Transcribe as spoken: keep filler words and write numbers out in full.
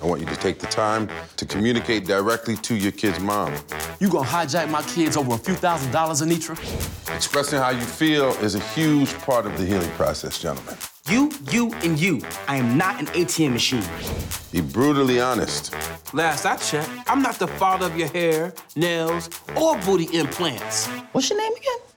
I want you to take the time to communicate directly to your kid's mom. You gonna hijack my kids over a few thousand dollars, Anitra? Expressing how you feel is a huge part of the healing process, gentlemen. You, you, and you. I am not an A T M machine. Be brutally honest. Last I checked, I'm not the father of your hair, nails, or booty implants. What's your name again?